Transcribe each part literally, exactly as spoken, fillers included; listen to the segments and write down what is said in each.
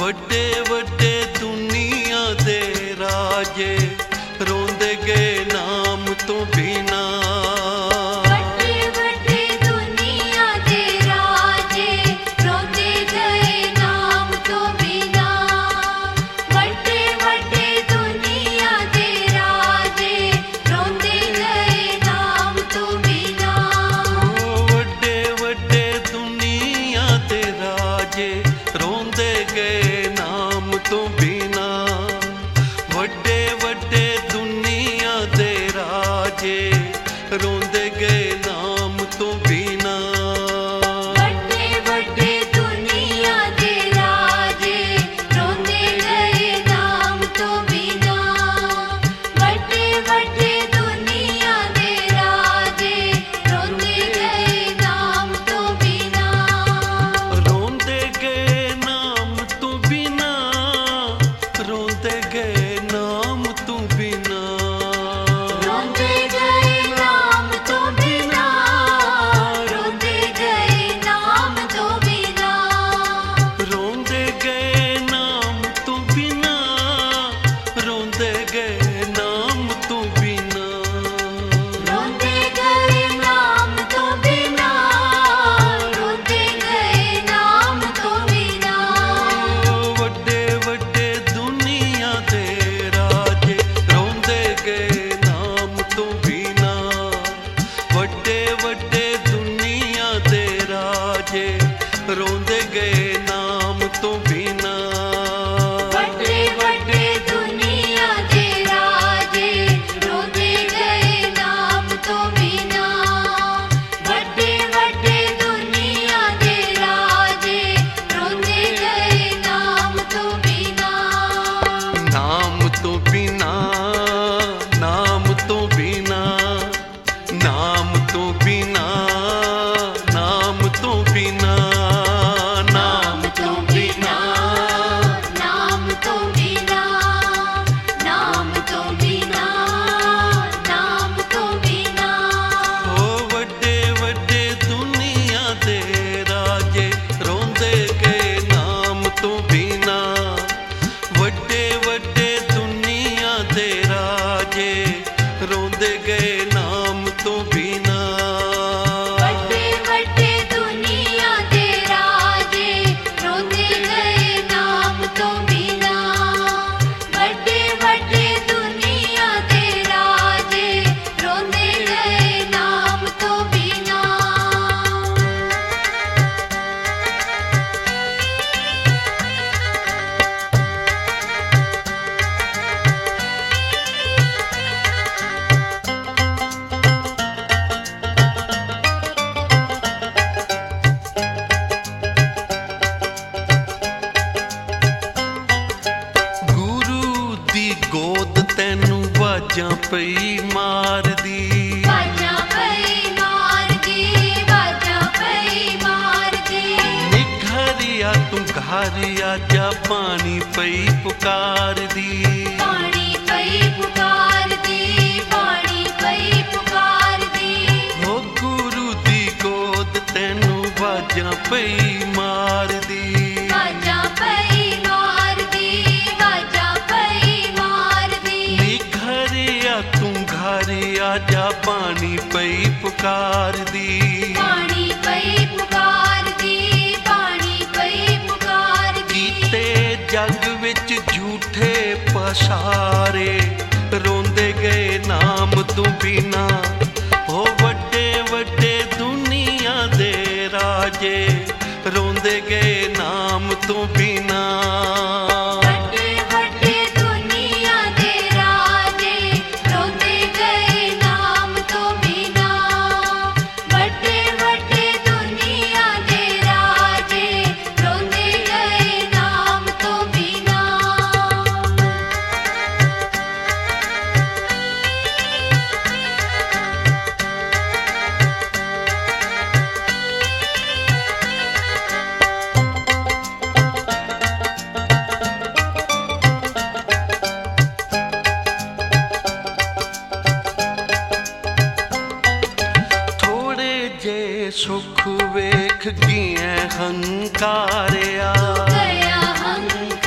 ਵੱਡੇ ਵੱਡੇ ਦੁਨੀਆ ਦੇ ਰਾਜੇ ਰੋਂਦੇ ਗਏ ਨਾਮ ਤੋਂ ਬਿਨਾ। ਰੋਂਦੇ ਗਏ ਨਾਮ ਤੋਂ ਬਿਨਾ। ਵੱਡੇ ਵੱਡੇ ਦੁਨੀਆ ਦੇ ਰਾਜੇ ਰੋਂਦੇ ਗਏ ਨਾਮ ਤੋਂ ਬਿਨਾ। ਵੱਡੇ ਵੱਡੇ ਦੁਨੀਆ ਦੇ ਰਾਜੇ ਰੋਂਦੇ ਗਏ ਨਾਮ ਤੋਂ ਬਿਨਾ। ਵੱਡੇ ਵੱਡੇ ਦੁਨੀਆ ਦੇ ਰਾਜੇ ਰੋਂਦੇ ਗਏ ਨਾਮ ਤੋਂ ਬਿਨਾ। ਰੋਂਦੇ ਗਏ ਨਾਮ ਤੋਂ ਬਿਨਾ। ਰੋਂਦੇ ਗਏ ਨਾਮ ਤੋਂ ਬਿਨਾ। ਰੋਂਦੇ ਗਏ ਨਾਮ ਤੋਂ ਬਿਨਾ। ਰੋਂਦੇ ਗਏ ਨਾਮ ਤੋਂ ਬਿਨਾ। ਰੋਂਦੇ ਗਏ ਨਾਮ ਤੋਂ ਬਿਨਾ। ਰੋਂਦੇ ਗਏ ਨਾਮ ਤੋਂ ਬਿਨਾ। ਰੋਂਦੇ ਗਏ ਨਾਮ ਤੋਂ ਬਿਨਾ। ਰੋਂਦੇ ਗਏ ਨਾਮ ਤੋਂ ਬਿਨਾ। ਵੱਡੇ ਵੱਡੇ ਦੁਨੀਆ ਦੇ ਰਾਜੇ ਰੋਂਦੇ ਗਏ ਨਾਮ ਤੋਂ ਬਿਨਾ। ਵੱਡੇ ਵੱਡੇ ਦੁਨੀਆ ਦੇ ਰਾਜੇ ਰੋਂਦੇ ਗਏ ਨਾਮ ਤੋਂ ਬਿਨਾ। ਵੱਡੇ ਵੱਡੇ ਦੁਨੀਆ ਦੇ ਰਾਜੇ ਰੋਂਦੇ ਗਏ ਨਾਮ ਤੋਂ ਬਿਨਾ। ਵੱਡੇ ਵੱਡੇ ਦੁਨੀਆ ਦੇ ਰਾਜੇ ਰੋਂਦੇ ਗਏ ਨਾਮ ਤੋਂ ਬਿਨਾ। ਨਾਮ ਤੋਂ ਬਿਨਾ। ਨਾਮ ਤੋਂ ਬਿਨਾ। ਨਾਮ ਤੋਂ ਬਿਨਾ। ਨਾਮ ਤੋਂ ਬਿਨਾ। ਨਾਮ ਤੋਂ ਬਿਨਾ। ਨਾਮ ਤੋਂ ਬਿਨਾ। ਨਾਮ ਤੋਂ ਬਿਨਾ। ਨਾਮ ਤੋਂ ਬਿਨਾ। ਓ ਵੱਡੇ ਵੱਡੇ ਦੁਨੀਆ ਦੇ ਰਾਜੇ ਰੋਂਦੇ ਗਏ ਨਾਮ ਤੋਂ ਬਿਨਾ। ਵੱਡੇ ਵੱਡੇ ਦੁਨੀਆ ਦੇ ਰਾਜੇ ਰੋਂਦੇ ਗਏ ਨਾਮ ਤੋਂ ਬਿਨਾ। ਵੱਡੇ ਵੱਡੇ ਦੁਨੀਆ ਦੇ ਰਾਜੇ ਰੋਂਦੇ ਗਏ ਨਾਮ ਤੋਂ ਬਿਨਾ। ਵੱਡੇ ਵੱਡੇ ਦੁਨੀਆ ਦੇ ਰਾਜੇ ਰੋਂਦੇ ਗਏ ਨਾਮ ਤੋਂ ਬਿਨਾ। ਗੁਰੂ ਦੀ ਗੋਦ ਤੈਨੂੰ ਵਾਜਾਂ ਪਈ ਮਾਰਦੀ। ਵਾਜਾਂ ਪਈ ਮਾਰਦੀ। ਵਾਜਾਂ ਪਈ ਮਾਰਦੀ। ਨਿਖਰਿਆ ਤੂੰ ਘਰਿਆ ਜਾ ਪਾਣੀ ਪਈ ਪੁਕਾਰਦੀ। ਪਾਣੀ ਪਈ ਪੁਕਾਰਦੀ। ਪਾਣੀ ਪਈ ਪੁਕਾਰਦੀ। ਓ ਗੁਰੂ ਦੀ ਗੋਦ ਤੈਨੂੰ ਵਾਜਾਂ ਪਈ ਮਾਰਦੀ। ਵਾਜਾਂ ਪਈ ਮਾਰਦੀ। ਵਾਜਾਂ ਪਈ ਮਾਰਦੀ। ਨਿਖਰਿਆ ਤੂੰ ਘਰਿਆ ਜਾ ਪਾਣੀ ਪਈ ਪੁਕਾਰਦੀ। ਪਾਣੀ ਪਈ ਪੁਕਾਰਦੀ। ਪਾਣੀ ਪਈ ਪੁਕਾਰਦੀ। ਕੀਤੇ ਜੱਗ ਵਿੱਚ ਝੂਠੇ ਪਸਾਰੇ ਰੋਂਦੇ ਗਏ ਨਾਮ ਤੋਂ ਬਿਨਾ। ਓ ਵੱਡੇ ਵੱਡੇ ਦੁਨੀਆ ਦੇ ਰਾਜੇ ਰੋਂਦੇ ਗਏ ਨਾਮ ਤੋਂ ਬਿਨਾ। ਵੱਡੇ ਵੱਡੇ ਦੁਨੀਆ ਦੇ ਰਾਜੇ ਰੋਂਦੇ ਗਏ ਨਾਮ ਤੋਂ ਬਿਨਾ। ਵੱਡੇ ਵੱਡੇ ਦੁਨੀਆ ਦੇ ਰਾਜੇ ਰੋਂਦੇ ਗਏ ਨਾਮ ਤੋਂ ਬਿਨਾ। ਸੁਖ ਵੇਖ ਗਿਆ ਹੰਕਾਰਿਆ। ਗਿਆ ਹੰਕਾਰਿਆ।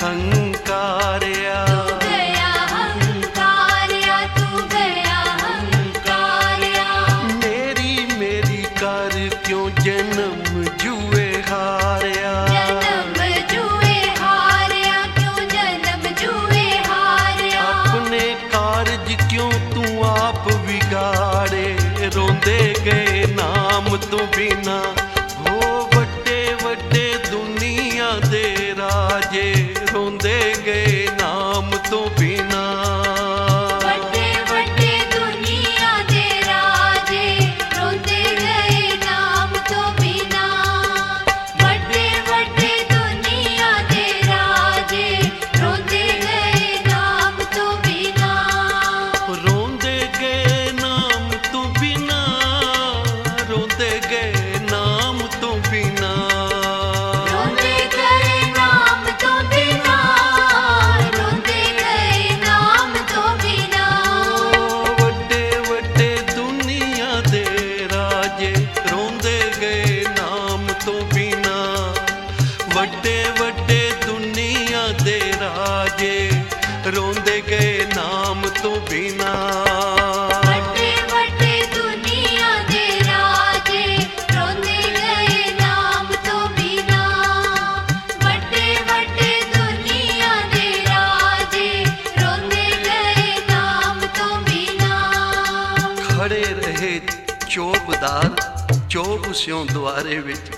ਹੰਕਾਰਿਆ। ਤੂੰ ਗਿਆ ਹੰਕਾਰਿਆ, ਤੂੰ ਗਿਆ ਹੰਕਾਰਿਆ। ਮੇਰੀ ਮੇਰੀ ਕਰ ਕਿਉਂ ਜਨਮ ਜੂਏ ਹਾਰਿਆ। ਜਨਮ ਜੂਏ ਹਾਰਿਆ, ਕਿਉਂ ਜਨਮ ਜੂਏ ਹਾਰਿਆ। ਆਪਣੇ ਕਾਰਜ ਕਿਉਂ ਤੂੰ ਆਪ ਵਿਗਾੜੇ, ਰੋਂਦੇ ਗਏ ਨਾਮ ਤੋਂ ਬਿਨਾ। ਹੋ ਵੱਡੇ ਵੱਡੇ ਦੁਨੀਆ ਦੇ ਰਾਜੇ, ਰੋਂਦੇ ਗਏ ਨਾਮ ਤੋਂ ਬਿਨਾ। ਵੱਡੇ ਵੱਡੇ ਦੁਨੀਆ ਦੇ ਰਾਜੇ, ਰੋਂਦੇ ਗਏ ਨਾਮ ਤੋਂ ਬਿਨਾ। ਵੱਡੇ ਵੱਡੇ ਦੁਨੀਆ ਦੇ ਰਾਜੇ, ਰੋਂਦੇ ਗਏ ਨਾਮ ਤੋਂ ਬਿਨਾ। ਰੋਂਦੇ ਗਏ ਨਾਮ ਤੋਂ ਬਿਨਾ, ਰੋਂਦੇ ਗਏ ਨਾਮ ਤੋਂ ਬਿਨਾ। ਰੋਂਦੇ ਗਏ ਨਾਮ ਤੋਂ ਬਿਨਾ, ਰੋਂਦੇ ਗਏ ਨਾਮ ਤੋਂ ਬਿਨਾ। ਵੱਡੇ ਵੱਡੇ ਦੁਨੀਆ ਦੇ ਰਾਜੇ, ਰੋਂਦੇ ਗਏ ਨਾਮ ਤੋਂ ਬਿਨਾ। ਵੱਡੇ ਵੱਡੇ ਦੁਨੀਆ ਦੇ ਰਾਜੇ, ਰੋਂਦੇ ਗਏ ਨਾਮ ਤੋਂ ਬਿਨਾ। ਵੱਡੇ ਵੱਡੇ ਦੁਨੀਆ ਦੇ ਰਾਜੇ, ਰੋਂਦੇ ਗਏ ਨਾਮ ਤੋਂ ਬਿਨਾ। ਵੱਡੇ ਵੱਡੇ ਦੁਨੀਆ ਦੇ ਰਾਜੇ, ਰੋਂਦੇ ਗਏ ਨਾਮ ਤੋਂ ਬਿਨਾ। ਖੜੇ ਰਹੇ ਚੋਬਦਾਰ, ਚੋਬ ਸਿਉਂ ਦੁਆਰੇ ਵਿੱਚ।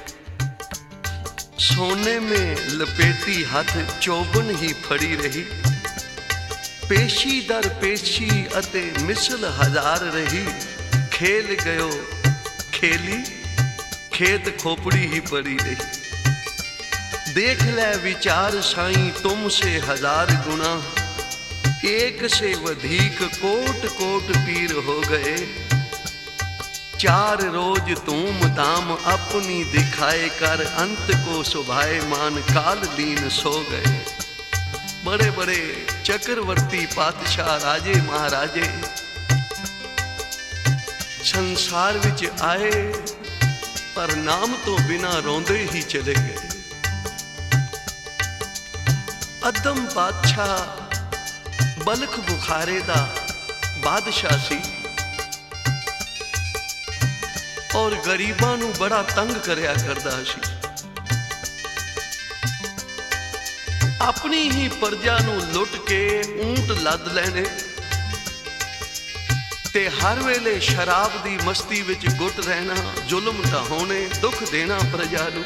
ਸੋਨੇ ਮੇ ਲਪੇਟੀ ਹੱਥ ਚੋਬਨ ਹੀ ਫੜੀ ਰਹੀ। ਪੇਸ਼ੀ ਦਰ ਪੇਸ਼ੀ ਅਤੇ ਮਿਸਲ ਹਜ਼ਾਰ ਰਹੀ। ਖੇਲ ਗਇਓ ਖੇਲੀ, ਖੇਤ ਖੋਪੜੀ ਹੀ ਪੜੀ ਰਹੀ। देख ले विचार साईं तुमसे हजार गुना। एक से वधिक कोट कोट पीर हो गए। चार रोज तूम ताम अपनी दिखाए कर, अंत को सुभाए मान काल लीन सो गए। बड़े बड़े चक्रवर्ती पातशाह राजे महाराजे संसार विच आए, पर नाम तो बिना रोंदे ही चले गए। अदम बादशाह बलख बुखारे दा बादशाह सी और गरीबां नू बड़ा तंग करया करदा सी। अपनी ही प्रजा नू लुट के ऊंट लद लेने ते हर वेले शराब दी मस्ती विच गुट रहना, जुल्म ढाहोने, दुख देना प्रजा नू।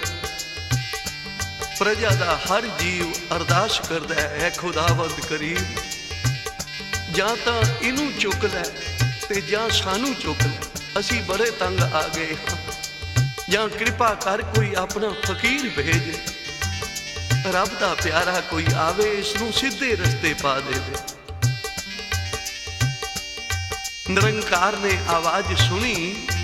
प्रजा दा हर जीव अरदास करदा है खुदावंद करीम, जां तां इनू चुक लै ते जां सानू चुक लै, असी बड़े तंग आ गए हां। जां कृपा कर कोई अपना फकीर भेज, रब दा प्यारा कोई आवे इसनू सीधे रस्ते पा देवे। निरंकार ने आवाज सुनी,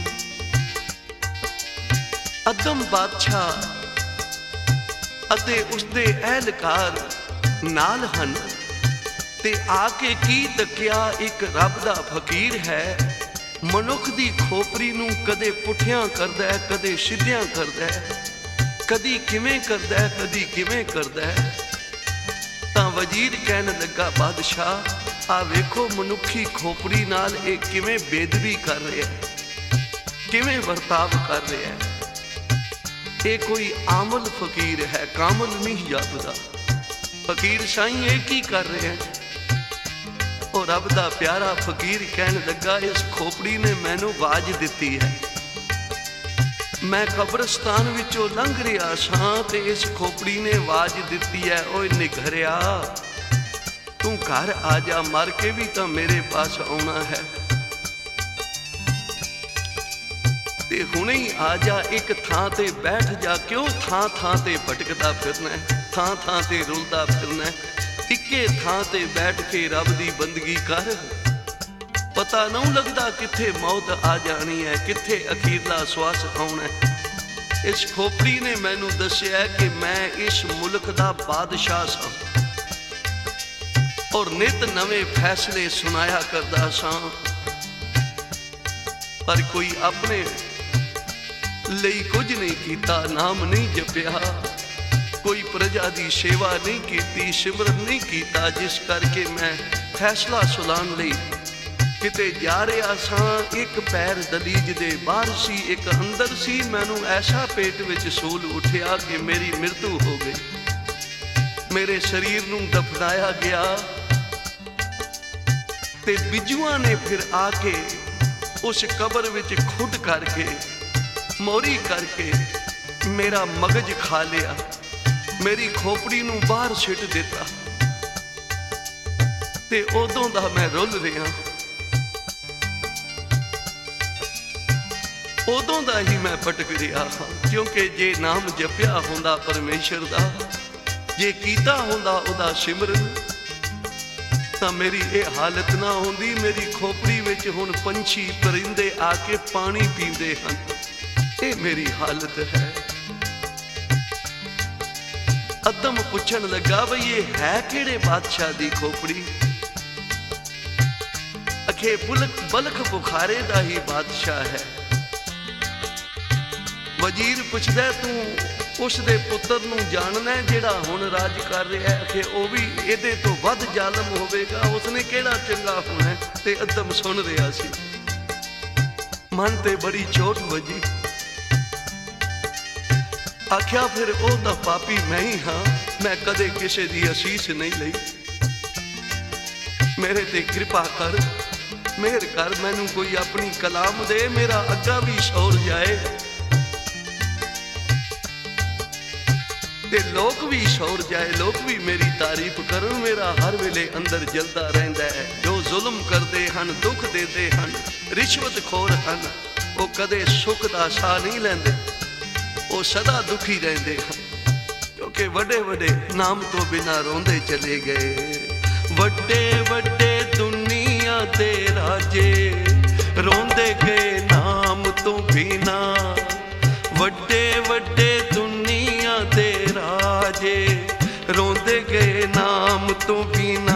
अदम बादशाह ਅਤੇ ਉਸਦੇ ਅਹਿਲਕਾਰ ਨਾਲ ਹਨ ਤੇ ਆ ਕੇ ਕੀ ਤੱਕਿਆ, ਇੱਕ ਰੱਬ ਦਾ ਫਕੀਰ ਹੈ। ਮਨੁੱਖ ਦੀ ਖੋਪਰੀ ਨੂੰ ਕਦੇ ਪੁੱਠਿਆਂ ਕਰਦਾ ਹੈ, ਕਦੇ ਸਿੱਧਿਆਂ ਕਰਦਾ ਹੈ, ਕਦੀ ਕਿਵੇਂ ਕਰਦਾ ਹੈ, ਕਦੀ ਕਿਵੇਂ ਕਰਦਾ ਹੈ। ਤਾਂ ਵਜ਼ੀਰ ਕਹਿਣ ਲੱਗਾ, ਬਾਦਸ਼ਾਹ ਆ ਵੇਖੋ ਮਨੁੱਖੀ ਖੋਪਰੀ ਨਾਲ ਇਹ ਕਿਵੇਂ ਬੇਦਬੀ ਕਰ ਰਿਹਾ, ਕਿਵੇਂ ਵਰਤਾਵ ਕਰ ਰਿਹਾ ਹੈ। ये कोई आमल फकीर है, कामल नहीं जापदा। फकीर साईं ये की कर रहे हैं। और रब दा प्यारा फकीर कहने लगा, इस खोपड़ी ने मैनू आवाज दिती है। मैं कब्रस्तान विचों लंघ रहा सां ते इस खोपड़ी ने आवाज दिती है, ओए निघरिया तू घर आ जा, मर के भी तो मेरे पास आना है। ते हुणे ही आ जा, एक थां ते बैठ जा, क्यों थां थां ते भटकदा फिरना है, थां थां ते रुलदा फिरना है। इक्के थां ते बैठ के रब दी बंदगी कर, पता नहीं लगदा किथे मौत आ जानी है, किथे अखीरला श्वास आउणा है। इस खोपड़ी ने मैनू दस्सिया कि मैं इस मुल्क दा बादशाह सां और नित नवे फैसले सुनाया करदा सां, पर कोई अपने ਲਈ ਕੁਝ ਨਹੀਂ ਕੀਤਾ, ਨਾਮ ਨਹੀਂ ਜਪਿਆ। कोई प्रजा दी सेवा नहीं कीती, सिमरन नहीं कीता, जिस करके मैं फैसला सुलान लई किते जा रहा सां। एक पैर दलीज दे बाहर सी, एक अंदर सी। मैनू ऐसा पेट विच सूल उठिया कि मेरी मृत्यु हो गई। मेरे शरीर नू दफनाया गया ते बिजुआ ने फिर आके उस कबर विच खुद करके मोरी करके मेरा मगज खा लिया, मेरी खोपड़ी नू बाहर सिट दिता। ते उदों दा मैं रुल रहा, उदों दा ही मैं भटक रहा हाँ। क्योंकि जे नाम जपिया होंदा परमेश्वर दा, जे कीता होंदा उदा सिमरन, तां मेरी ये हालत ना होंदी। मेरी खोपड़ी विच हुण पंछी परिंदे आके पानी पींदे हन। ये मेरी हालत है। अदम पुछण लगा बई ये है किहड़े बादशाह दी खोपड़ी? अखे बुलक बलख बुखारे दा ही बादशाह है। वजीर पुछदा तू उस दे पुत्र नू जानना है जिहड़ा हुण राज कर रहा है? अखे ओ भी इहदे तो वध जालम होवेगा, उसने किहड़ा चंगा होना है? ते अदम सुन रहा सी। मन ते बड़ी चोट वजी। आख्या फिर ओ तां पापी मैं ही हाँ, मैं कदे किसे दी असीस नहीं लई। मेरे ते कृपा कर, मेहर कर, मैनू कोई अपनी कलाम दे, मेरा अग्गा भी सौर जाए ते लोक भी सौर जाए, लोक भी मेरी तारीफ करन। मेरा हर वेले अंदर जलदा रहिंदा है। जो जुल्म करदे हन, दुख देते हन, रिश्वत खोर हन, वो कदे सुख दा साह नहीं लैंदे, वो सदा दुखी रहते हैं। क्योंकि वड्डे वड्डे नाम तो बिना रोंदे चले गए। वड्डे वड्डे दुनिया दे राजे रोंदे गए नाम तो बिना। वड्डे वड्डे दुनिया दे राजे रोंदे गए नाम तो बिना।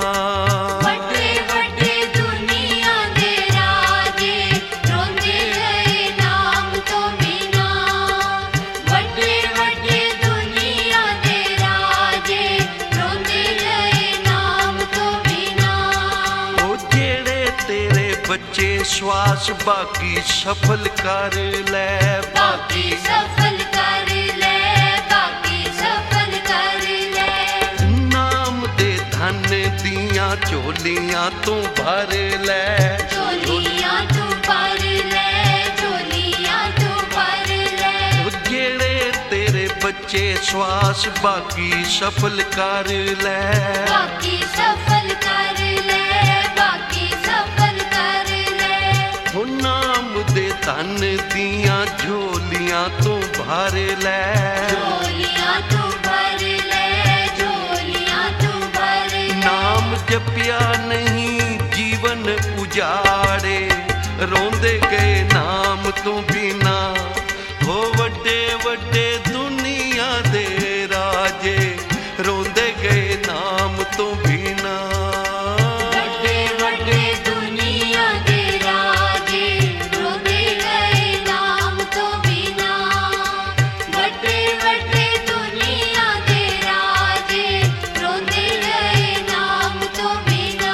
वड्डे वड्डे दुनिया दे राजे रोंदे गए नाम तो बिना। वड्डे वड्डे दुनिया दे राजे रोंदे गए नाम तो बिना। ओ जेड़े तेरे बच्चे श्वास बाकी सफल कर ले, बाकी सफल कर ले, बाकी सफल कर ले। नाम दे धन दियां झोलियां तू भर ले, झोलियां तू भर ले, झोलियां तू भर ले। जेड़े तेरे बच्चे श्वास बाकी सफल कर ले, बाकी सफल कर ले, बाकी सफल कर ले। हो नाम दे धन दियां झोलियां तू भर ले, झोलियां तू भर ले, झोलियां तू भर ले। नाम जपिया नहीं जीवन उजाड़े, रोंदे गए नाम तू बिना। हो वड्डे वड्डे दुनिया दे राजे रोंदे गए नाम तू बिना। वड्डे वड्डे दुनिया दे राजे रोंदे गए नाम तो बिना। वड्डे वड्डे दुनिया दे राजे रोंदे गए नाम तो बिना।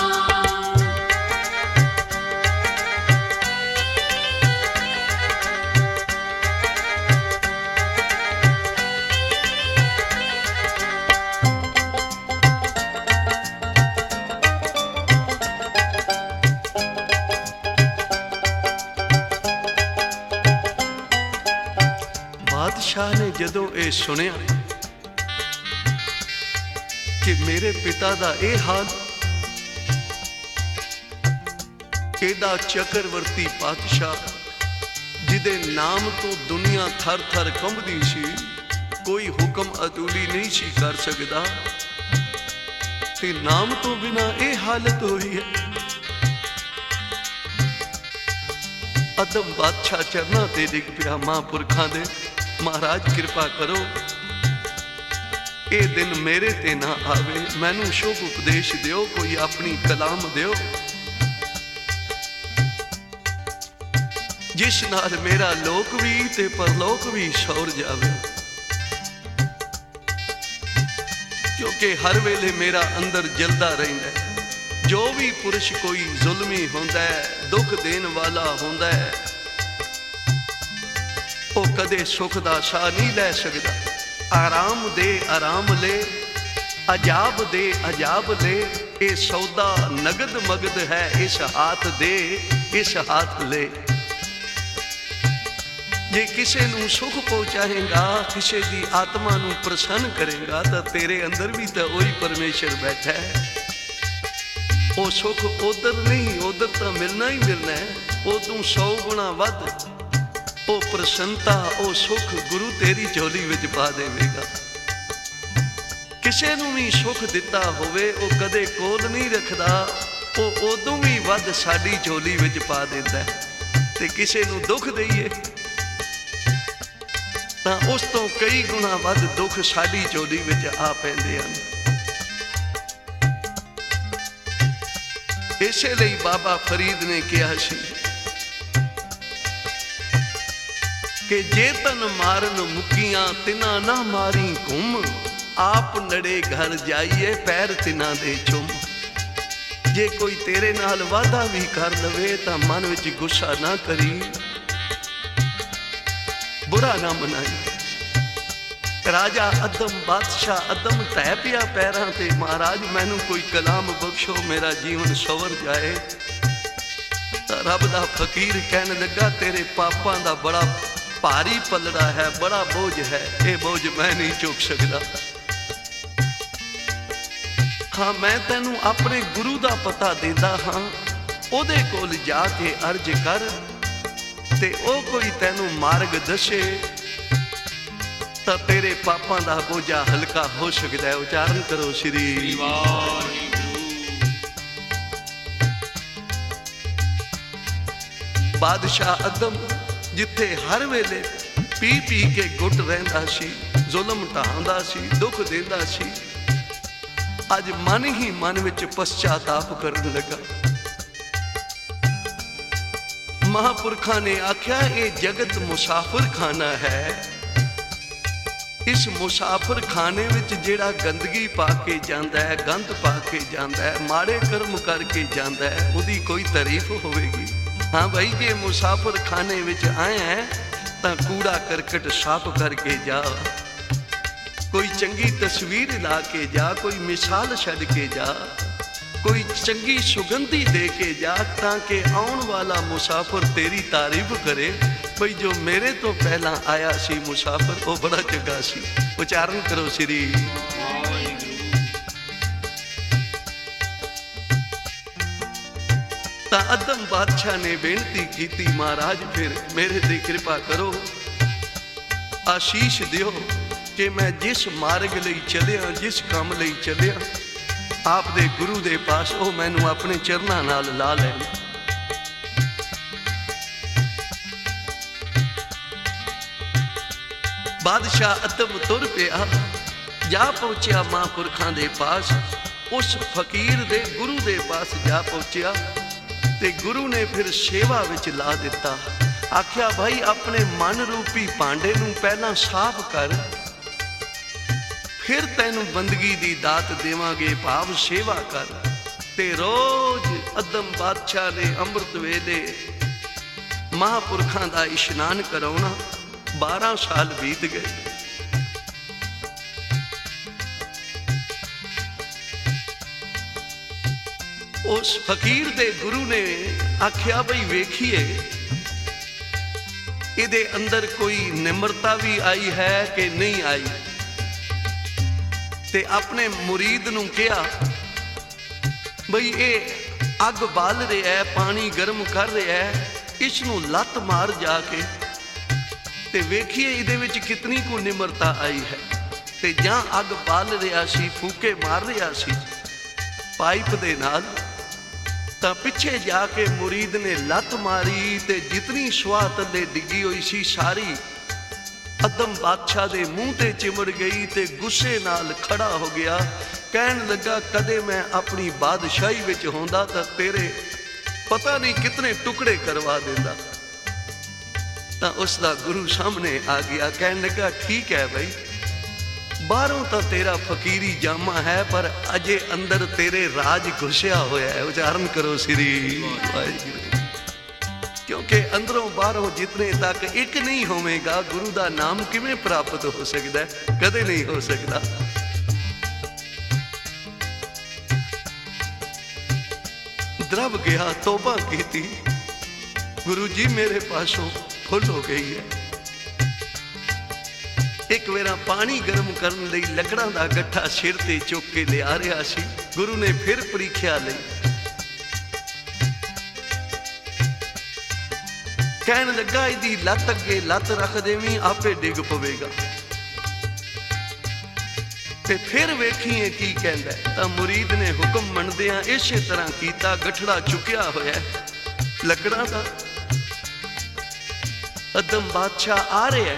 बादशाह ने जदों ये सुनिया कि मेरे पिता दा ये हाल, एदा चक्रवर्ती पातशाह जिदे नाम तो दुनिया थर थर कंबदी सी, कोई हुक्म अतूली नहीं सी कर सकदा, ते नाम तो बिना ये हालत हुई है। अदम बादशाह चरना ते डिग पिया महापुरखा दे, महाराज कृपा करो ये दिन मेरे ते ना आवे, मैनू शुभ उपदेश दियो, कोई अपनी कलाम दियो जिस नाल मेरा लोक भी ते परलोक भी सौर जावे। क्योंकि हर वेले मेरा अंदर जलदा रहिंदा है। जो भी पुरुष कोई जुल्मी होंदा है, दुख देने वाला होंदा है, वो कदे सुख दा साह नहीं लै सकदा। आराम दे आराम ले, अजाब दे अजाब ले, ये सौदा नगद मगद है, इस हाथ दे इस हाथ ले। जे किसे नू सुख पहुंचाएगा, किसे दी आत्मा नू प्रसन्न करेगा, तो तेरे अंदर भी तो वही परमेश्वर बैठा है। वो सुख उधर नहीं, उधर तो मिलना ही मिलना है, वो तू सौ गुणा वध वो प्रसन्नता वो सुख गुरु तेरी झोली विच पा देवेगा। किसे नू भी सुख दिता होवे वो कदे कोल नहीं रखदा, वो उदों भी वध साडी झोली विच पा देंदा है। ते किसे नू दुख दईए तां उस तो कई गुणा वध दुख साडी झोली विच आ पैंदे हन। इसे लई बाबा फरीद ने कहा सी कि जे तन मारन मुकियां तिना ना मारी घुम, आप नड़े घर जाइए पैर तिना दे चुम। जे कोई तेरे नाल वादा भी कर लवे तां मन विच गुस्सा ना करी, बुरा ना मनाई। राजा अदम बादशाह अदम तै पिया पैरां ते, महाराज मैनू कोई कलाम बख्शो मेरा जीवन सवर जाए। तां रब दा फकीर कहने लगा तेरे पापां दा बड़ा भारी पलड़ा है, बड़ा बोझ है, ये बोझ मैं नहीं चुक सकदा। हाँ मैं तेनू अपने गुरु दा पता देंदा हाँ, ओदे कोल जाके अर्ज कर ते ओ कोई तेनू मार्ग दसे तां तेरे पापां दा बोझा हल्का हो सकदा है। उच्चारण करो श्री बादशाह अदम जिथे हर वेले पी पी के गुट रहिंदा सी, जुल्म ढांदा सी, दुख देंदा सी, अज मन ही मन विच पश्चाताप करन लगा। महापुरखा ने आख्या ये जगत मुसाफिर खाना है, इस मुसाफिर खाने विच जेड़ा गंदगी पा के जांदा है, गंद पा के जांदा है, माड़े कर्म करके जांदा है, उदी कोई तारीफ होवेगी? हाँ भाई जे मुसाफिर खाने विच आए हैं तां कूड़ा करकट साफ करके जा, कोई चंगी तस्वीर ला के जा, कोई मिसाल छड़ के जा, कोई चंगी सुगंधी दे के जा, ताकि आउण वाला मुसाफिर तेरी तारीफ करे भाई जो मेरे तो पहला आया सी मुसाफिर वो बड़ा चंगा सी। उच्चारण करो श्री तां अदम बादशाह ने बेनती की, महाराज फिर मेरे ते कृपा करो, आशीष दियो कि मैं जिस मार्ग लई चलिया, जिस काम लई चलिया, आप दे गुरु दे पास ओ मैनू अपने चरना नाल ला लैन। बादशाह अदम तुर पिया, जा पहुंचा महापुरखां दे पास, उस फकीर दे गुरु दे पास जा पहुंचा ते गुरु ने फिर सेवा विच ला दिता। आख्या भाई अपने मन रूपी भांडे नू पहला साफ कर, फिर तेनू बंदगी दी दात देवांगे, भाव सेवा कर। ते रोज अदम बादशाह ने अमृत वेले महापुरखां दा इशनान कराउणा। बारह साल बीत गए। उस फकीर दे गुरु ने आख्या भाई वेखिए इहदे अंदर कोई निम्रता भी आई है कि नहीं आई। ते अपने मुरीद नूं कहा बई ये अग बाल रहा है, पानी गर्म कर रहा है, इसनूं लत मार जाके ते वेखिए इहदे विच कितनी को निम्रता आई है। ते जां अग बाल रहा सी, फूके मार रहा सी पाइप दे नाल, तां पिछे जाके मुरीद ने लत मारी ते जितनी सुआह थल्ले डिगी हुई सी सारी अदम बादशाह दे मुंह ते चिमड़ गई ते गुस्से नाल खड़ा हो गया। कहन लगा कदे मैं अपनी बादशाही विच होंदा तां तेरे पता नहीं कितने टुकड़े करवा देंदा। तां उसदा गुरु सामने आ गया, कहन लगा ठीक है भाई ਬਾਹਰੋਂ ਤਾਂ ਤੇਰਾ ਫਕੀਰੀ ਜਾਮਾ ਹੈ, ਪਰ ਅਜੇ ਅੰਦਰ ਤੇਰੇ ਰਾਜ ਘੁਸਿਆ ਹੋਇਆ ਹੈ। ਉਚਾਰਨ ਕਰੋ ਸ੍ਰੀ ਵਾਹਿਗੁਰੂ। ਕਿਉਂਕਿ ਅੰਦਰੋਂ ਬਾਹਰੋਂ ਜਿਤਨੇ ਤੱਕ ਇੱਕ ਨਹੀਂ ਹੋਵੇਗਾ, ਗੁਰੂ ਦਾ ਨਾਮ ਕਿਵੇਂ ਪ੍ਰਾਪਤ ਹੋ ਸਕਦਾ ਹੈ? ਕਦੇ ਨਹੀਂ ਹੋ ਸਕਦਾ। ਦਰਬ ਗਿਆ, ਤੋਬਾ ਕੀਤੀ, ਗੁਰੂ ਜੀ ਮੇਰੇ ਪਾਸੋਂ ਫੁੱਲ ਹੋ ਗਈ ਹੈ। ਇੱਕ ਵੇਰਾ ਪਾਣੀ ਗਰਮ ਕਰਨ ਲਈ ਲੱਕੜਾਂ ਦਾ ਗੱਠਾ ਸਿਰ ਤੇ ਚੁੱਕ ਕੇ ਲਿਆ ਰਿਹਾ ਸੀ। ਗੁਰੂ ਨੇ ਫਿਰ ਪ੍ਰੀਖਿਆ ਲਈ। ਕਹਿਣ ਲੱਗਾ, ਇਹਦੀ ਲੱਤ ਅੱਗੇ ਲੱਤ ਰੱਖ ਦੇਵੀਂ, ਆਪੇ ਡਿੱਗ ਪਵੇਗਾ। ਤੇ ਫਿਰ ਵੇਖੀਏ ਕੀ ਕਹਿੰਦਾ। ਤਾਂ ਮੁਰੀਦ ਨੇ ਹੁਕਮ ਮੰਨਦਿਆਂ ਇਸੇ ਤਰ੍ਹਾਂ ਕੀਤਾ। ਗਠੜਾ ਚੁੱਕਿਆ ਹੋਇਆ ਲੱਕੜਾਂ ਦਾ। ਅਦਮ ਬਾਦਸ਼ਾਹ ਆ ਰਿਹਾ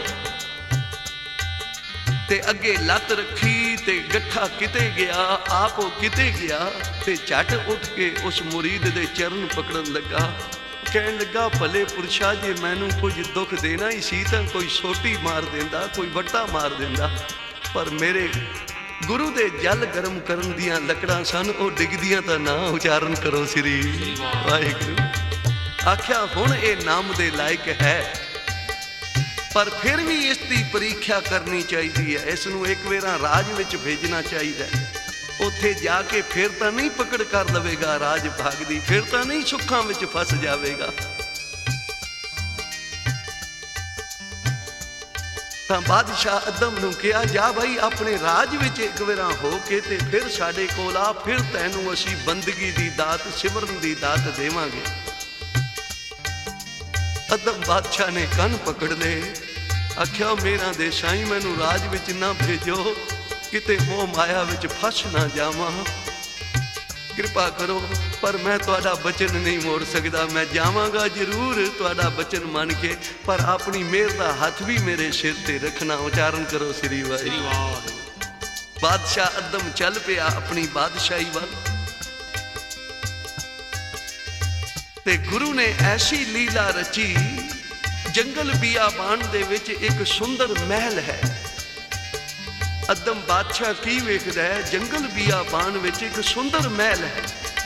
ਤੇ ਅੱਗੇ ਲੱਤ ਰੱਖੀ ਤੇ ਗੱਠਾ ਕਿਤੇ ਗਿਆ, ਆਪ ਉਹ ਕਿਤੇ ਗਿਆ ਤੇ ਝਟ ਉੱਠ ਕੇ ਉਸ ਮੁਰੀਦ ਦੇ ਚਰਨ ਪਕੜਨ ਲੱਗਾ। ਕਹਿਣ ਲੱਗਾ, ਭਲੇ ਪੁਰਸ਼ਾ, ਜੇ ਮੈਨੂੰ ਕੁਝ ਦੁੱਖ ਦੇਣਾ ਹੀ ਸੀ ਤਾਂ ਕੋਈ ਛੋਟੀ ਮਾਰ ਦਿੰਦਾ, ਕੋਈ ਵੱਟਾ ਮਾਰ ਦਿੰਦਾ, ਪਰ ਮੇਰੇ ਗੁਰੂ ਦੇ ਜਲ ਗਰਮ ਕਰਨ ਦੀਆਂ ਲੱਕੜਾਂ ਸਨ, ਉਹ ਡਿੱਗਦੀਆਂ ਤਾਂ ਨਾ। ਉਚਾਰਨ ਕਰੋ ਸ੍ਰੀ ਵਾਹਿਗੁਰੂ। ਆਖਿਆ ਹੁਣ ਇਹ ਨਾਮ ਦੇ ਲਾਇਕ ਹੈ, ਪਰ ਫਿਰ ਵੀ ਇਸ ਦੀ ਪ੍ਰੀਖਿਆ ਕਰਨੀ ਚਾਹੀਦੀ ਹੈ। ਇਸ ਨੂੰ ਇੱਕ ਵੇਰਾ ਰਾਜ ਵਿੱਚ ਭੇਜਣਾ ਚਾਹੀਦਾ ਹੈ। ਉੱਥੇ ਜਾ ਕੇ ਫਿਰ ਤਾਂ ਨਹੀਂ ਪਕੜ ਕਰ ਲਵੇਗਾ ਰਾਜ ਭਾਗ ਦੀ, ਫਿਰ ਤਾਂ ਨਹੀਂ ਸੁੱਖਾਂ ਵਿੱਚ ਫਸ ਜਾਵੇਗਾ। ਤਾਂ ਬਾਦਸ਼ਾਹ ਅਦਮ ਨੂੰ ਕਿਹਾ, ਜਾ ਭਾਈ ਆਪਣੇ ਰਾਜ ਵਿੱਚ ਇੱਕ ਵੇਰਾ ਹੋ ਕੇ ਤੇ ਫਿਰ ਸਾਡੇ ਕੋਲ ਆ, ਫਿਰ ਤੈਨੂੰ ਅਸੀਂ ਬੰਦਗੀ ਦੀ ਦਾਤ, ਸਿਮਰਨ ਦੀ ਦਾਤ ਦੇਵਾਂਗੇ। ਅਦਮ ਬਾਦਸ਼ਾਹ ਨੇ ਕੰਨ ਪਕੜ ਲਏ। ਆਖਿਆ, ਮੇਰਾ ਦੇ ਸਾਈਂ, ਮੈਨੂੰ ਰਾਜ ਵਿੱਚ ਨਾ ਭੇਜੋ, ਕਿਤੇ ਮੋਹ ਮਾਇਆ ਵਿੱਚ ਫਸ ਨਾ ਜਾਵਾਂ, ਕਿਰਪਾ ਕਰੋ। ਪਰ ਮੈਂ ਤੁਹਾਡਾ ਬਚਨ ਨਹੀਂ ਮੋੜ ਸਕਦਾ। ਮੈਂ ਜਾਵਾਂਗਾ ਜ਼ਰੂਰ ਤੁਹਾਡਾ ਬਚਨ ਮੰਨ ਕੇ, ਪਰ ਆਪਣੀ ਮਿਹਰ ਦਾ ਹੱਥ ਵੀ ਮੇਰੇ ਸਿਰ ਤੇ ਰੱਖਣਾ। ਉਚਾਰਨ ਕਰੋ ਸ੍ਰੀ ਵਾਹਿਗੁਰੂ। ਬਾਦਸ਼ਾਹ ਅਦਮ ਚੱਲ ਪਿਆ ਆਪਣੀ ਬਾਦਸ਼ਾਹੀ ਵੱਲ। ਤੇ ਗੁਰੂ ਨੇ ਐਸੀ ਲੀਲਾ ਰਚੀ। ਜੰਗਲ ਬਿਆਬਾਨ ਦੇ ਵਿੱਚ ਇੱਕ ਸੁੰਦਰ ਮਹਿਲ ਹੈ। ਅਦਮ ਬਾਦਸ਼ਾਹ ਕੀ ਵੇਖਦਾ ਹੈ? ਜੰਗਲ ਬਿਆਬਾਨ ਵਿੱਚ ਇੱਕ ਸੁੰਦਰ ਮਹਿਲ ਹੈ।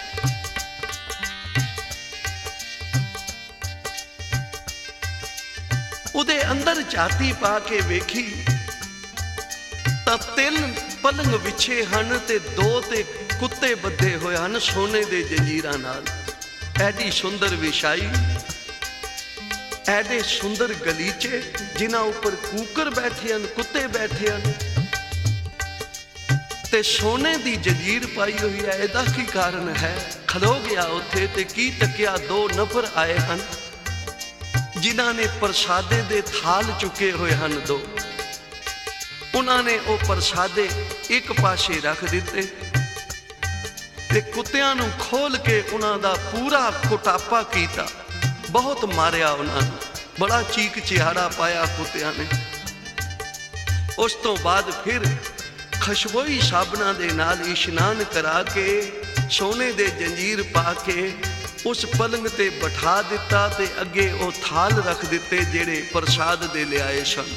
ਉਹਦੇ ਅੰਦਰ ਝਾਤੀ ਪਾ ਕੇ ਵੇਖੀ ਤਾਂ ਤਿੰਨ ਪਲੰਗ ਵਿਛੇ ਹਨ ਤੇ ਦੋ ਤੇ ਕੁੱਤੇ ਬੱਧੇ ਹੋਏ ਹਨ ਸੋਨੇ ਦੇ ਜੰਜੀਰਾਂ ਨਾਲ। ਐਡੀ ਸੁੰਦਰ ਵਿਛਾਈ, ਐਡੇ ਸੁੰਦਰ ਗਲੀਚੇ ਜਿਨ੍ਹਾਂ ਉੱਪਰ ਕੂਕਰ ਬੈਠੇ ਹਨ, ਕੁੱਤੇ ਬੈਠੇ ਹਨ, ਤੇ ਸੋਨੇ ਦੀ ਜੰਜੀਰ ਪਾਈ ਹੋਈ ਹੈ। ਇਹਦਾ ਕੀ ਕਾਰਨ ਹੈ? ਖਲੋ ਗਿਆ ਉੱਥੇ ਤੇ ਕੀ ਤੱਕਿਆ, ਦੋ ਨਫਰ ਆਏ ਹਨ ਜਿਨ੍ਹਾਂ ਨੇ ਪ੍ਰਸਾਦੇ ਦੇ ਥਾਲ ਚੁੱਕੇ ਹੋਏ ਹਨ। ਦੋ ਉਹਨਾਂ ਨੇ ਉਹ ਪ੍ਰਸਾਦੇ ਇੱਕ ਪਾਸੇ ਰੱਖ ਦਿੱਤੇ ਤੇ ਕੁੱਤਿਆਂ ਨੂੰ ਖੋਲ ਕੇ ਉਹਨਾਂ ਦਾ ਪੂਰਾ ਕੁਟਾਪਾ ਕੀਤਾ। ਬਹੁਤ ਮਾਰਿਆ ਉਹਨਾਂ ਨੂੰ, ਬੜਾ ਚੀਕ ਚਿਹਾੜਾ ਪਾਇਆ ਕੁੱਤਿਆਂ ਨੇ। ਉਸ ਤੋਂ ਬਾਅਦ ਫਿਰ ਖੁਸ਼ਬੋਈ ਸਾਬਣਾਂ ਦੇ ਨਾਲ ਇਸ਼ਨਾਨ ਕਰਾ ਕੇ ਸੋਨੇ ਦੇ ਜੰਜੀਰ ਪਾ ਕੇ ਉਸ ਪਲੰਗ ਤੇ ਬਿਠਾ ਦਿੱਤਾ ਤੇ ਅੱਗੇ ਉਹ ਥਾਲ ਰੱਖ ਦਿੱਤੇ ਜਿਹੜੇ ਪ੍ਰਸਾਦ ਦੇ ਲਿਆਏ ਸਨ।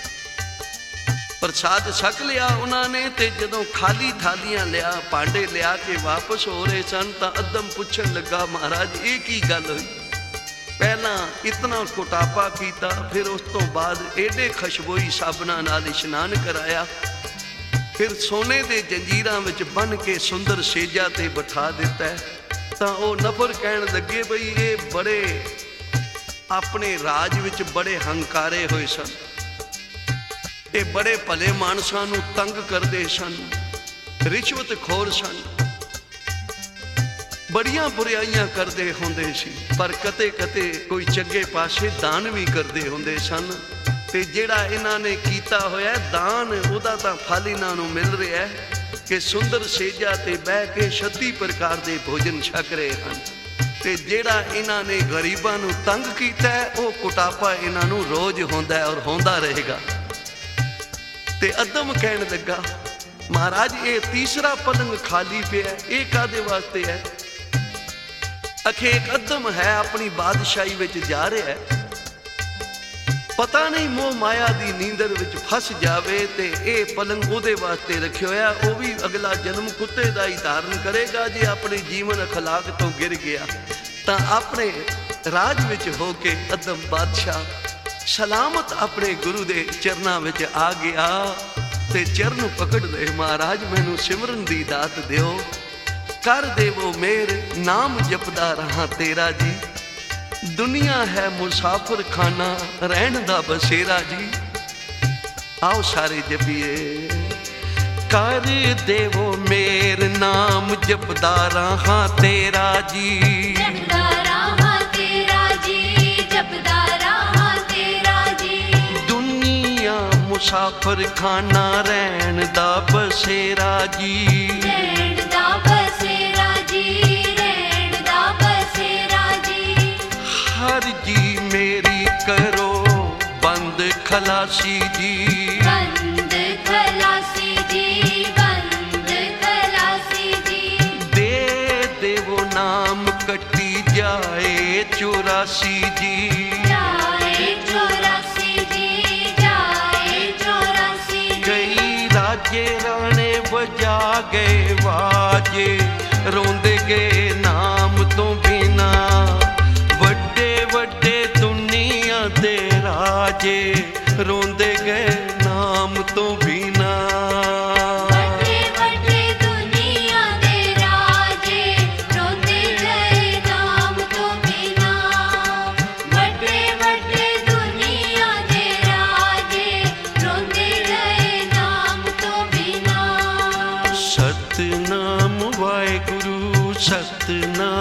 ਪ੍ਰਸਾਦ ਛਕ ਲਿਆ ਉਹਨਾਂ ਨੇ ਤੇ ਜਦੋਂ ਖਾਲੀ ਥਾਲੀਆਂ ਲਿਆ, ਭਾਂਡੇ ਲਿਆ ਕੇ ਵਾਪਸ ਹੋ ਰਹੇ ਸਨ ਤਾਂ ਅਦਮ ਪੁੱਛਣ ਲੱਗਾ, ਮਹਾਰਾਜ ਇਹ ਕੀ ਗੱਲ ਹੋਈ? ਪਹਿਲਾਂ ਇਤਨਾ ਕੁਟਾਪਾ ਕੀਤਾ, ਫਿਰ ਉਸ ਤੋਂ ਬਾਅਦ ਏਡੇ ਖੁਸ਼ਬੋਈ ਸਾਬਣਾਂ ਨਾਲ ਇਸ਼ਨਾਨ ਕਰਾਇਆ, ਫਿਰ ਸੋਨੇ ਦੇ ਜੰਜੀਰਾਂ ਵਿੱਚ ਬੰਨ੍ਹ ਕੇ ਸੁੰਦਰ ਸੇਜਾਂ ਤੇ ਬਿਠਾ ਦਿੱਤਾ। ਤਾਂ ਉਹ ਨਫਰ ਕਹਿਣ ਲੱਗੇ, ਬਈ ਇਹ ਬੜੇ ਆਪਣੇ ਰਾਜ ਵਿੱਚ ਬੜੇ ਹੰਕਾਰੇ ਹੋਏ ਸਨ, ਇਹ ਬੜੇ ਭਲੇ ਮਾਨਸਾਂ ਨੂੰ ਤੰਗ ਕਰਦੇ ਸਨ, ਰਿਸ਼ਵਤਖੋਰ ਸਨ, ਬੜੀਆਂ ਬੁਰਾਈਆਂ ਕਰਦੇ ਹੁੰਦੇ ਸੀ, ਪਰ ਕਦੇ ਕਦੇ ਕੋਈ ਚੰਗੇ ਪਾਸੇ ਦਾਨ ਵੀ ਕਰਦੇ ਹੁੰਦੇ ਸਨ। ਤੇ ਜਿਹੜਾ ਇਹਨਾਂ ਨੇ ਕੀਤਾ ਹੋਇਆ ਦਾਨ, ਉਹਦਾ ਤਾਂ ਫਲ ਇਹਨਾਂ ਨੂੰ ਮਿਲ ਰਿਹਾ ਹੈ ਕਿ ਸੁੰਦਰ ਸੇਜਾਂ ਤੇ ਬਹਿ ਕੇ ਛੱਤੀ ਪ੍ਰਕਾਰ ਦੇ ਭੋਜਨ ਛਕ ਰਹੇ ਹਨ। ਤੇ ਜਿਹੜਾ ਇਹਨਾਂ ਨੇ ਗਰੀਬਾਂ ਨੂੰ ਤੰਗ ਕੀਤਾ ਹੈ, ਉਹ ਕੁਟਾਪਾ ਇਹਨਾਂ ਨੂੰ ਰੋਜ਼ ਹੁੰਦਾ ਹੈ ਔਰ ਹੁੰਦਾ ਰਹੇਗਾ। ਤੇ ਅਦਮ ਕਹਿਣ ਲੱਗਾ, ਮਹਾਰਾਜ ਇਹ ਤੀਸਰਾ ਪਲੰਗ ਖਾਲੀ ਪਿਆ, ਇਹ ਕਾਹਦੇ ਵਾਸਤੇ ਹੈ? ਅਖੇ ਇੱਕ ਅਦਮ ਹੈ ਆਪਣੀ ਬਾਦਸ਼ਾਹੀ ਵਿੱਚ ਜਾ ਰਿਹਾ ਹੈ ਪਤਾ ਨਹੀਂ ਮੋਹ ਮਾਇਆ ਦੀ ਨੀਂਦਰ ਵਿੱਚ ਫਸ ਜਾਵੇ ਤੇ ਇਹ ਪਲੰਗ ਉਹਦੇ ਵਾਸਤੇ ਰੱਖਿਆ ਹੋਇਆ, ਉਹ ਵੀ ਅਗਲਾ ਜਨਮ ਕੁੱਤੇ ਦਾ ਹੀ ਧਾਰਨ ਕਰੇਗਾ। ਜੇ ਆਪਣੇ ਜੀਵਨ ਅਖਲਾਕ ਤੋਂ ਗਿਰ ਗਿਆ ਤਾਂ ਆਪਣੇ ਰਾਜ ਵਿੱਚ ਹੋ ਕੇ ਅਦਮ ਬਾਦਸ਼ਾਹ ਸਲਾਮਤ ਆਪਣੇ ਗੁਰੂ ਦੇ ਚਰਨਾਂ ਵਿੱਚ ਆ ਗਿਆ ਤੇ ਚਰਨ ਪਕੜ ਲਏ, ਮਹਾਰਾਜ ਮੈਨੂੰ ਸਿਮਰਨ ਦੀ ਦਾਤ ਦਿਓ, ਕਰ ਦੇਵੋ ਮੇਰ ਨਾਮ ਜਪਦਾ ਰਹਾ ਤੇਰਾ ਜੀ। ਦੁਨੀਆ ਹੈ ਮੁਸਾਫਰ ਖਾਨਾ ਰਹਿਣ ਦਾ ਬਸੇਰਾ ਜੀ। ਆਓ ਸਾਰੇ ਜਪੀਏ, ਕਰ ਦੇਵੋ ਮੇਰ ਨਾਮ ਜਪਦਾ ਰਹਾ ਤੇਰਾ ਜੀ। ਜਪਦਾ ਰਹਾ ਤੇਰਾ ਜੀ, ਜਪਦਾ ਰਹਾ ਤੇਰਾ ਜੀ। ਦੁਨੀਆ ਮੁਸਾਫਰ ਖਾਨਾ ਰਹਿਣ ਦਾ ਬਸੇਰਾ ਜੀ। ਰਹਿਣ ਦਾ ਬਸੇਰਾ ਜੀ, ਰਹਿਣ ਦਾ ਬਸੇਰਾ ਜੀ। ਹਰ ਜੀ ਮੇਰੀ ਕਰੋ ਬੰਦ ਖਲਾਸੀ ਜੀ। ਬੰਦ ਖਲਾਸੀ ਜੀ, ਬੰਦ ਖਲਾਸੀ ਜੀ। ਦੇ ਦੇਵੋ ਨਾਮ ਕੱਟੀ ਜਾਏ ਚੁਰਾਸੀ ਜੀ। ਜਾਏ ਚੁਰਾਸੀ ਜੀ, ਜਾਏ ਚੁਰਾਸੀ ਜੀ। ਕਈ ਰਾਜੇ ਰਾਣੇ ਵਜਾ ਗਏ ਵਾਜੇ, ਰੋਂਦੇ ਗਏ ਨਾਮ ਤੋਂ ਬਿਨਾ। ਵੱਡੇ ਵੱਡੇ ਦੁਨੀਆ ਦੇ ਰਾਜੇ ਰੋਂਦੇ ਗਏ ਨਾਮ ਤੋਂ ਬਿਨਾ। ਵੱਡੇ ਵੱਡੇ ਦੁਨੀਆ ਦੇ ਰਾਜੇ ਰੋਂਦੇ ਗਏ ਨਾਮ ਤੋਂ ਬਿਨਾ। ਵੱਡੇ ਵੱਡੇ ਦੁਨੀਆ ਦੇ ਰਾਜੇ ਰੋਂਦੇ ਗਏ ਨਾਮ ਤੋਂ ਬਿਨਾ। ਸਤਿਨਾਮ ਵਾਹਿਗੁਰੂ, ਸਤਿਨਾਮ